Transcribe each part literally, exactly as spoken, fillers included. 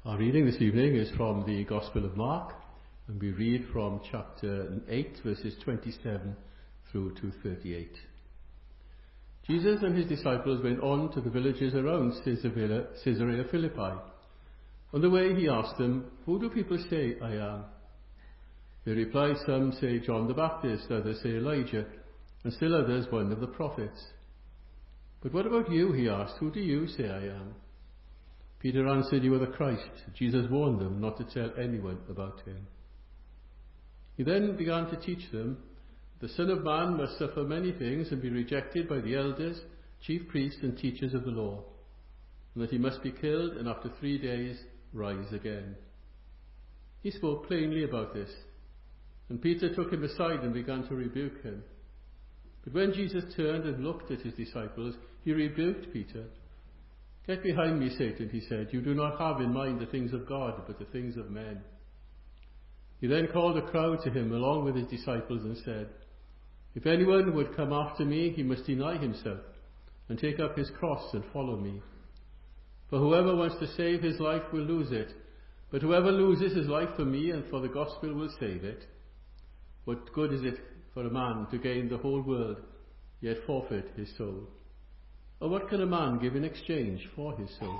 Our reading this evening is from the Gospel of Mark, and we read from chapter eight, verses twenty-seven through to thirty-eight. Jesus and his disciples went on to the villages around Caesarea, Caesarea Philippi. On the way he asked them, "Who do people say I am?" They replied, "Some say John the Baptist, others say Elijah, and still others one of the prophets." "But what about you?" he asked. "Who do you say I am?" Peter answered, "You are the Christ." Jesus warned them not to tell anyone about him. He then began to teach them, "The Son of Man must suffer many things and be rejected by the elders, chief priests and teachers of the law, and that he must be killed and after three days rise again." He spoke plainly about this, and Peter took him aside and began to rebuke him. But when Jesus turned and looked at his disciples, he rebuked Peter. "Get behind me, Satan," he said. "You do not have in mind the things of God, but the things of men." He then called a crowd to him along with his disciples and said, "If anyone would come after me, he must deny himself and take up his cross and follow me. For whoever wants to save his life will lose it, but whoever loses his life for me and for the gospel will save it. What good is it for a man to gain the whole world, yet forfeit his soul? Or what can a man give in exchange for his soul?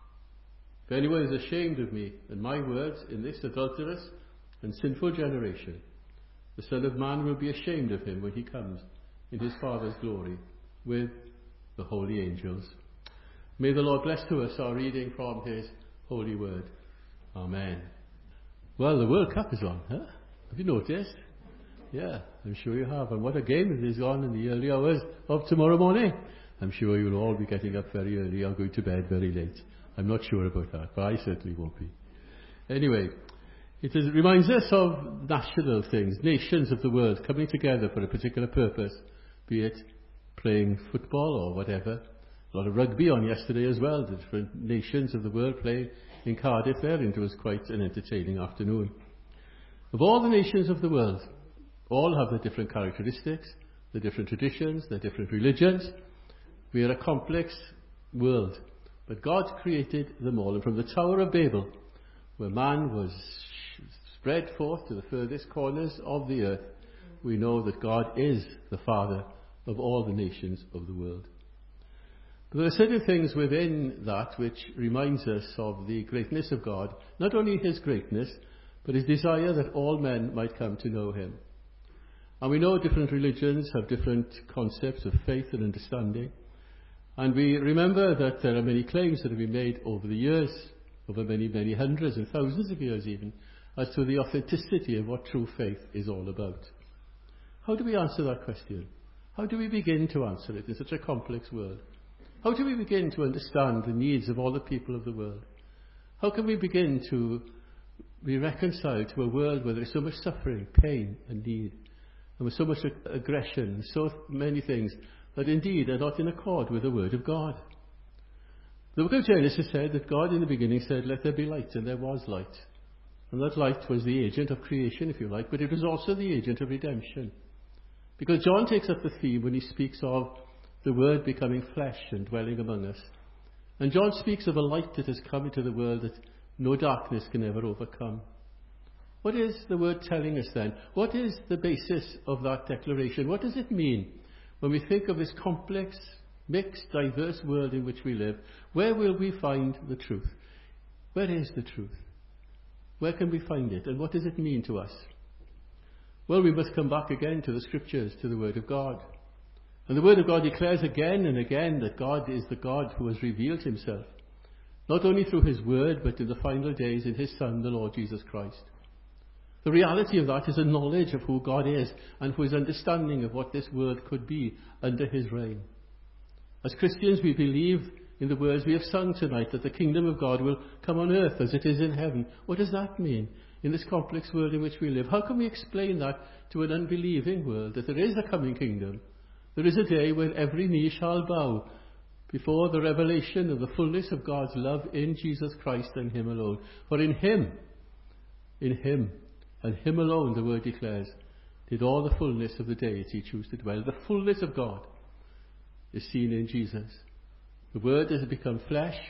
If anyone is ashamed of me and my words in this adulterous and sinful generation, the Son of Man will be ashamed of him when he comes in his Father's glory with the holy angels." May the Lord bless to us our reading from his holy word. Amen. Well, the World Cup is on, huh? Have you noticed? Yeah, I'm sure you have. And what a game it is on in the early hours of tomorrow morning. I'm sure you'll all be getting up very early or going to bed very late. I'm not sure about that, but I certainly won't be. Anyway, it is, reminds us of national things, nations of the world coming together for a particular purpose, be it playing football or whatever. A lot of rugby on yesterday as well. The different nations of the world playing in Cardiff there, and it was quite an entertaining afternoon. Of all the nations of the world, all have their different characteristics, their different traditions, their different religions. We are a complex world, but God created them all. And from the Tower of Babel, where man was spread forth to the furthest corners of the earth, we know that God is the Father of all the nations of the world. But there are certain things within that which reminds us of the greatness of God, not only his greatness, but his desire that all men might come to know him. And we know different religions have different concepts of faith and understanding. And we remember that there are many claims that have been made over the years, over many, many hundreds and thousands of years even, as to the authenticity of what true faith is all about. How do we answer that question? How do we begin to answer it in such a complex world? How do we begin to understand the needs of all the people of the world? How can we begin to be reconciled to a world where there is so much suffering, pain and need, and with so much aggression, and so many things that indeed are not in accord with the word of God? The book of Genesis said that God in the beginning said, "Let there be light," and there was light. And that light was the agent of creation, if you like, but it was also the agent of redemption. Because John takes up the theme when he speaks of the word becoming flesh and dwelling among us. And John speaks of a light that has come into the world that no darkness can ever overcome. What is the word telling us then? What is the basis of that declaration? What does it mean when we think of this complex, mixed, diverse world in which we live? Where will we find the truth? Where is the truth? Where can we find it? And what does it mean to us? Well, we must come back again to the scriptures, to the word of God. And the word of God declares again and again that God is the God who has revealed himself, not only through his word, but in the final days in his Son, the Lord Jesus Christ. The reality of that is a knowledge of who God is and for his understanding of what this world could be under his reign. As Christians, we believe in the words we have sung tonight, that the kingdom of God will come on earth as it is in heaven. What does that mean in this complex world in which we live? How can we explain that to an unbelieving world, that there is a coming kingdom? There is a day when every knee shall bow before the revelation of the fullness of God's love in Jesus Christ and him alone. For in him, in him, and him alone, the word declares, did all the fullness of the deity choose to dwell. The fullness of God is seen in Jesus. The word has become flesh.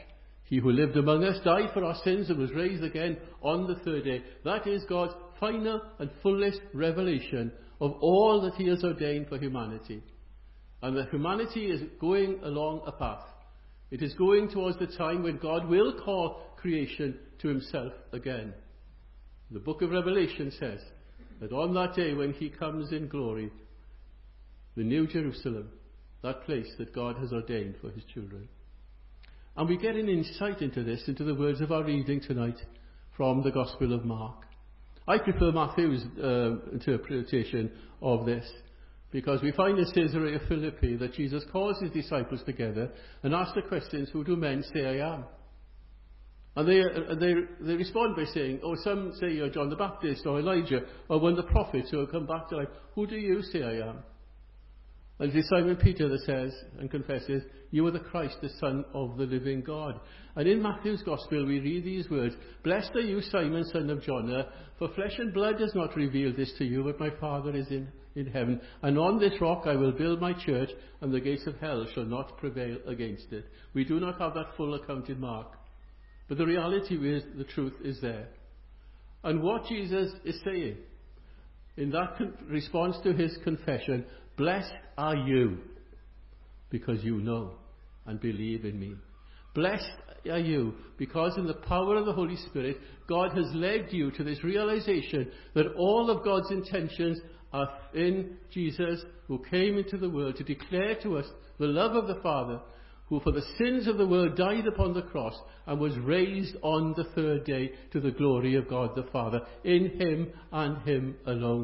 He who lived among us died for our sins and was raised again on the third day. That is God's final and fullest revelation of all that he has ordained for humanity. And that humanity is going along a path. It is going towards the time when God will call creation to himself again. The book of Revelation says that on that day when he comes in glory, the New Jerusalem, that place that God has ordained for his children. And we get an insight into this, into the words of our reading tonight from the Gospel of Mark. I prefer Matthew's uh, interpretation of this, because we find in Caesarea Philippi that Jesus calls his disciples together and asks the questions, who do men say I am? And they, uh, they, they respond by saying, oh, some say you're John the Baptist or Elijah or one of the prophets who have come back to life. Who do you say I am? And it is Simon Peter that says and confesses, you are the Christ, the Son of the living God. And in Matthew's Gospel we read these words, blessed are you, Simon, son of Jonah, for flesh and blood has not revealed this to you, but my Father is in, in heaven. And on this rock I will build my church, and the gates of hell shall not prevail against it. We do not have that full account in Mark, but the reality is the truth is there. And what Jesus is saying in that con- response to his confession, blessed are you, because you know and believe in me. Blessed are you, because in the power of the Holy Spirit, God has led you to this realization that all of God's intentions are in Jesus, who came into the world to declare to us the love of the Father, who for the sins of the world died upon the cross and was raised on the third day to the glory of God the Father, in him and him alone.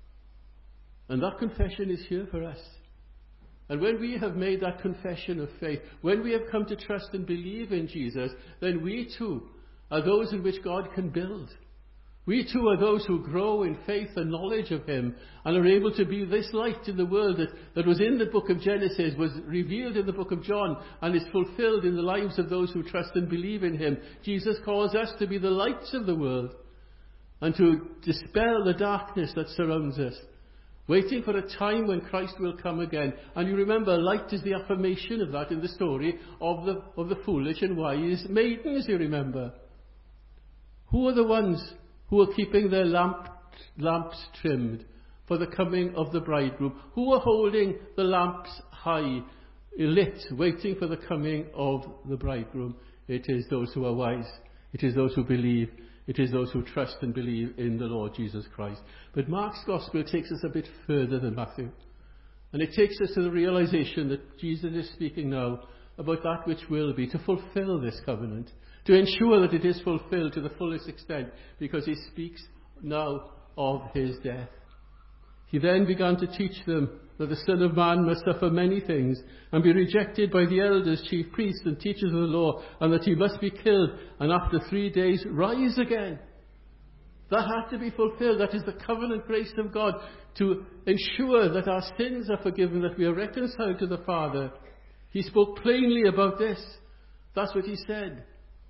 And that confession is here for us. And when we have made that confession of faith, when we have come to trust and believe in Jesus, then we too are those in which God can build. We too are those who grow in faith and knowledge of him and are able to be this light in the world that, that was in the book of Genesis, was revealed in the book of John, and is fulfilled in the lives of those who trust and believe in him. Jesus calls us to be the lights of the world and to dispel the darkness that surrounds us, waiting for a time when Christ will come again. And you remember, light is the affirmation of that in the story of the, of the foolish and wise maidens, you remember. Who are the ones who are keeping their lamp, lamps trimmed for the coming of the bridegroom? Who are holding the lamps high, lit, waiting for the coming of the bridegroom? It is those who are wise. It is those who believe. It is those who trust and believe in the Lord Jesus Christ. But Mark's Gospel takes us a bit further than Matthew. And it takes us to the realization that Jesus is speaking now about that which will be, to fulfill this covenant, to ensure that it is fulfilled to the fullest extent, because he speaks now of his death. He then began to teach them that the Son of Man must suffer many things and be rejected by the elders, chief priests and teachers of the law, and that he must be killed and after three days rise again. That had to be fulfilled. That is the covenant grace of God, to ensure that our sins are forgiven, that we are reconciled to the Father. He spoke plainly about this. That's what he said.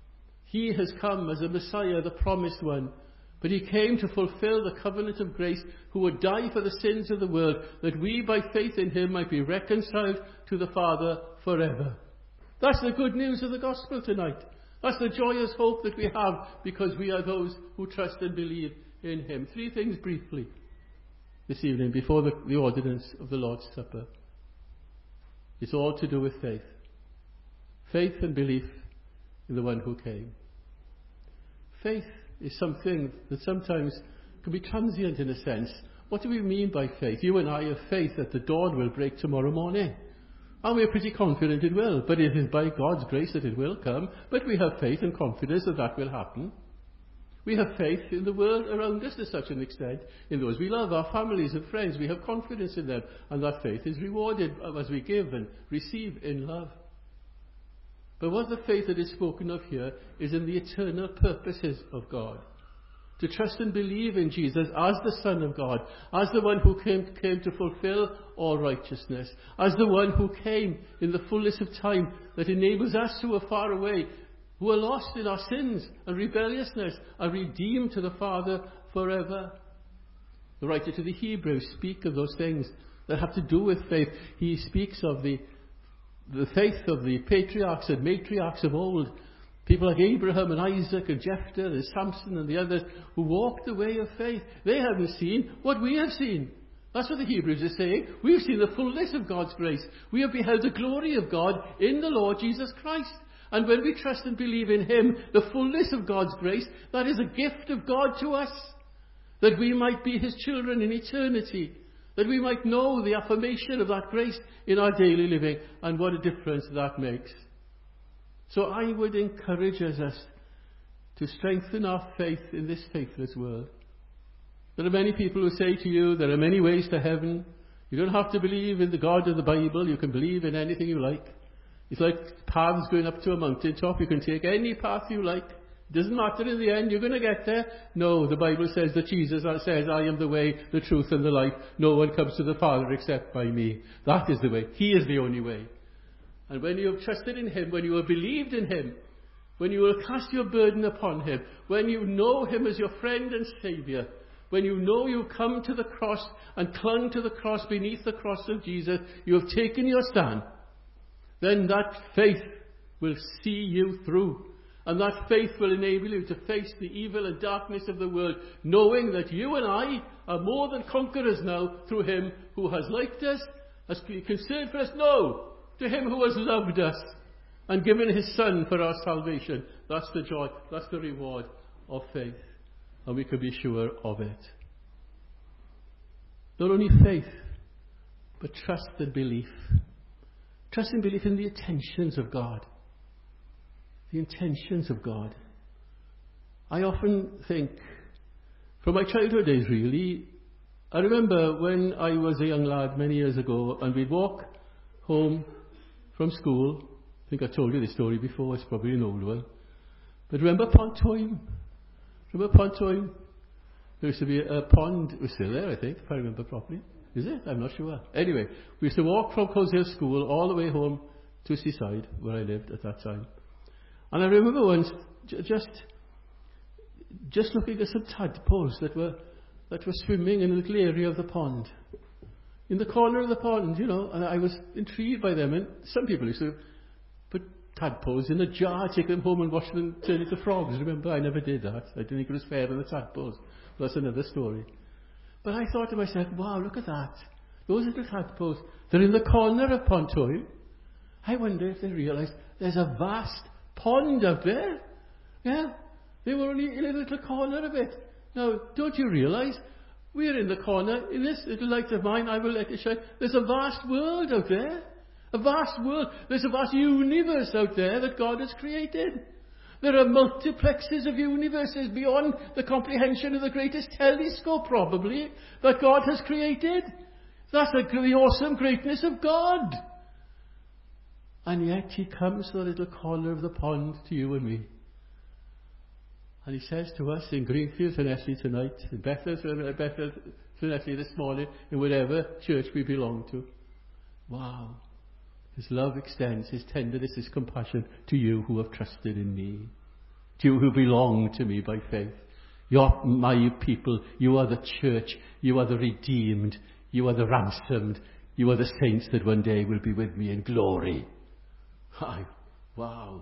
He has come as a Messiah, the promised one. But he came to fulfill the covenant of grace, who would die for the sins of the world, that we by faith in him might be reconciled to the Father forever. That's the good news of the gospel tonight. That's the joyous hope that we have, because we are those who trust and believe in him. Three things briefly this evening before the, the ordinance of the Lord's Supper. It's all to do with faith. Faith and belief in the one who came. Faith is something that sometimes can be transient in a sense. What do we mean by faith? You and I have faith that the dawn will break tomorrow morning. And we're pretty confident it will. But it is by God's grace that it will come. But we have faith and confidence that that will happen. We have faith in the world around us to such an extent. In those we love, our families and friends, we have confidence in them. And that faith is rewarded as we give and receive in love. But what the faith that is spoken of here is in the eternal purposes of God. To trust and believe in Jesus as the Son of God, as the one who came, came to fulfill all righteousness, as the one who came in the fullness of time that enables us who are far away, who are lost in our sins and rebelliousness, are redeemed to the Father forever. The writer to the Hebrews speaks of those things that have to do with faith. He speaks of the The faith of the patriarchs and matriarchs of old, People like Abraham and Isaac and Jephthah and Samson and the others who walked the way of faith. They haven't seen what we have seen. That's what the Hebrews are saying. We've seen the fullness of God's grace. We have beheld the glory of God in the Lord Jesus Christ. And when we trust and believe in Him, the fullness of God's grace, that is a gift of God to us. That we might be His children in eternity. That we might know the affirmation of that grace in our daily living, and what a difference that makes. So I would encourage us, us to strengthen our faith in this faithless world. There are many people who say to you, there are many ways to heaven. You don't have to believe in the God of the Bible. You can believe in anything you like. It's like paths going up to a mountain top. You can take any path you like. It doesn't matter in the end, you're going to get there. No, the Bible says that Jesus says, I am the way, the truth and the life. No one comes to the Father except by me. That is the way. He is the only way. And when you have trusted in Him, when you have believed in Him, when you will cast your burden upon Him, when you know Him as your friend and Saviour, when you know you've come to the cross and clung to the cross beneath the cross of Jesus, you have taken your stand, then that faith will see you through. And that faith will enable you to face the evil and darkness of the world, knowing that you and I are more than conquerors now through Him who has liked us, has been concerned for us. No, to Him who has loved us and given His Son for our salvation. That's the joy, that's the reward of faith. And we can be sure of it. Not only faith, but trust and belief. Trust and belief in the intentions of God. The intentions of God. I often think, from my childhood days really, I remember when I was a young lad many years ago, and we'd walk home from school. I think I told you this story before, it's probably an old one. But remember Pontoyne? Remember Pontoyne? There used to be a pond, it was still there I think, if I remember properly. Is it? I'm not sure. Anyway, we used to walk from Coleshill School all the way home to Seaside, where I lived at that time. And I remember once j- just just looking at some tadpoles that were that were swimming in a little area of the pond. In the corner of the pond, you know, and I was intrigued by them. And some people used to put tadpoles in a jar, take them home and watch them turn into frogs. Remember, I never did that. I didn't think it was fair on the tadpoles. That's another story. But I thought to myself, wow, look at that. Those little tadpoles, they're in the corner of Pontoyne. I wonder if they realised there's a vast pond out there. Yeah, they were only in a little corner of it. Now, don't you realise we're in the corner, in this little light of mine, I will let it shine. There's a vast world out there. A vast world. There's a vast universe out there that God has created. There are multiplexes of universes beyond the comprehension of the greatest telescope, probably, that God has created. That's the awesome greatness of God. And yet He comes to the little corner of the pond to you and me. And He says to us in Greenfield Llanelli tonight, in Bethel Llanelli this morning, in whatever church we belong to, wow, His love extends, His tenderness, His compassion to you who have trusted in me, to you who belong to me by faith. You're my people, you are the church, you are the redeemed, you are the ransomed, you are the saints that one day will be with me in glory. Hi, wow.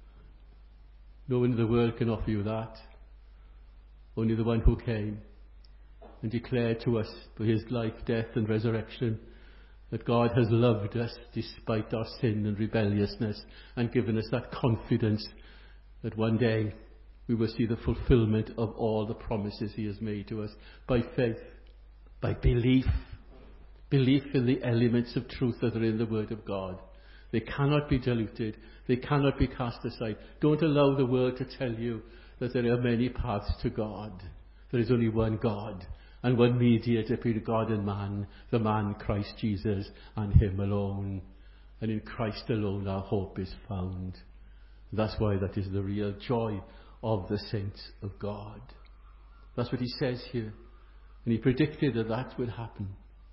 No one in the world can offer you that. Only the one who came and declared to us by His life, death and resurrection that God has loved us despite our sin and rebelliousness, and given us that confidence that one day we will see the fulfillment of all the promises He has made to us by faith, by belief, belief in the elements of truth that are in the Word of God. They cannot be diluted. They cannot be cast aside. Don't allow the world to tell you that there are many paths to God. There is only one God and one mediator between God and man, the man Christ Jesus, and Him alone. And in Christ alone our hope is found. That's why that is the real joy of the saints of God. That's what He says here. And He predicted that that would happen.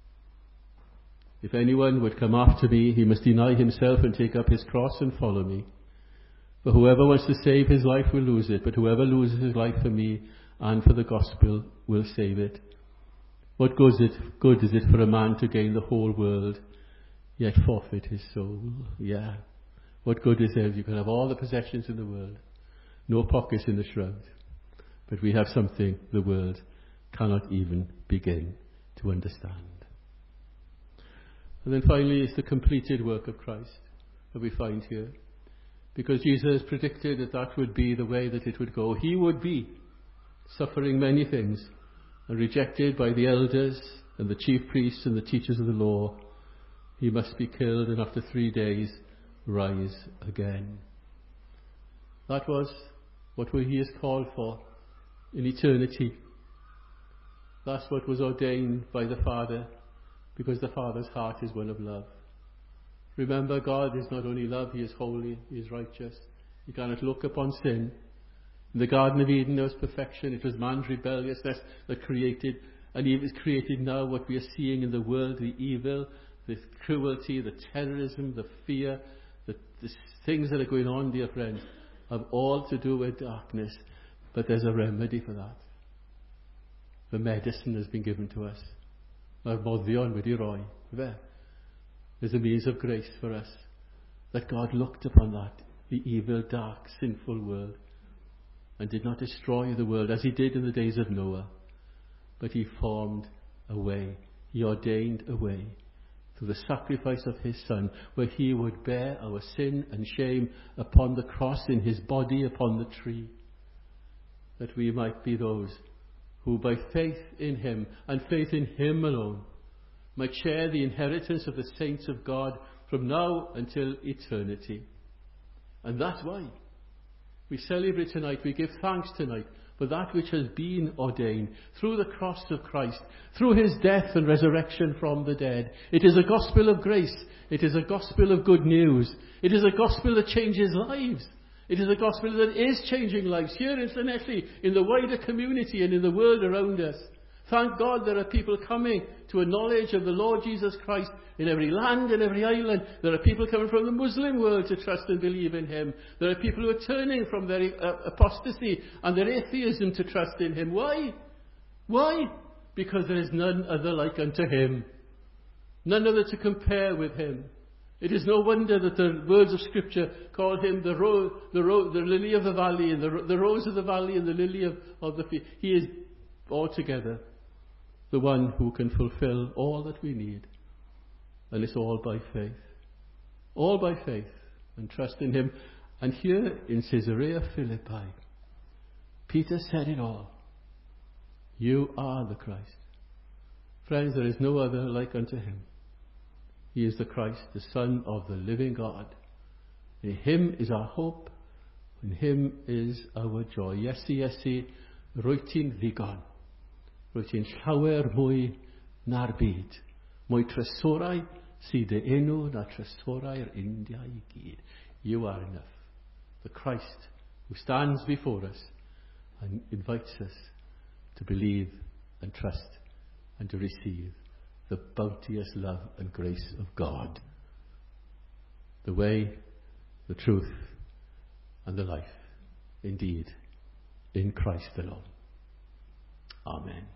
If anyone would come after me, he must deny himself and take up his cross and follow me. For whoever wants to save his life will lose it, but whoever loses his life for me and for the gospel will save it. What good is it, good is it for a man to gain the whole world, yet forfeit his soul? Yeah. What good is it if you can have all the possessions in the world, no pockets in the shroud, but we have something the world cannot even begin to understand. And then finally is the completed work of Christ that we find here. Because Jesus predicted that that would be the way that it would go. He would be suffering many things and rejected by the elders and the chief priests and the teachers of the law. He must be killed and after three days rise again. That was what he is called for in eternity. That's what was ordained by the Father, because the Father's heart is one of love. Remember, God is not only love, he is holy, he is righteous. He cannot look upon sin. In the Garden of Eden there was perfection. It was man's rebelliousness that created, and he was created now what we are seeing in the world, the evil, the cruelty, the terrorism, the fear, the, the things that are going on, dear friends, have all to do with darkness. But there's a remedy for that. The medicine has been given to us. Mae'r moddion wedi roi. There's a means of grace for us. That God looked upon that, the evil, dark, sinful world, and did not destroy the world as he did in the days of Noah. But he formed a way. He ordained a way through the sacrifice of his Son, where he would bear our sin and shame upon the cross in his body upon the tree, that we might be those who by faith in him and faith in him alone might share the inheritance of the saints of God from now until eternity. And that's why we celebrate tonight, we give thanks tonight for that which has been ordained through the cross of Christ, through his death and resurrection from the dead. It is a gospel of grace. It is a gospel of good news. It is a gospel that changes lives. It is a gospel that is changing lives here in Llanelli, in the wider community and in the world around us. Thank God there are people coming to a knowledge of the Lord Jesus Christ in every land and every island. There are people coming from the Muslim world to trust and believe in him. There are people who are turning from their uh, apostasy and their atheism to trust in him. Why? Why? Because there is none other like unto him. None other to compare with him. It is no wonder that the words of Scripture call him the, ro- the, ro- the lily of the valley, and the, ro- the rose of the valley and the lily of, of the field. He is altogether the one who can fulfill all that we need. And it's all by faith. All by faith and trust in him. And here in Caesarea Philippi, Peter said it all. You are the Christ. Friends, there is no other like unto him. He is the Christ, the Son of the living God. In him is our hope. In him is our joy. Iesu, Iesu, rwyt ti'n ddigon. Rwyt ti'n llawer mwy na'r byd. Mwy tresorau sydd dy enw na tresorau'r India i gyd. You are enough. The Christ who stands before us and invites us to believe and trust and to receive the bounteous love and grace of God. The way, the truth, and the life, indeed, in Christ alone. Amen.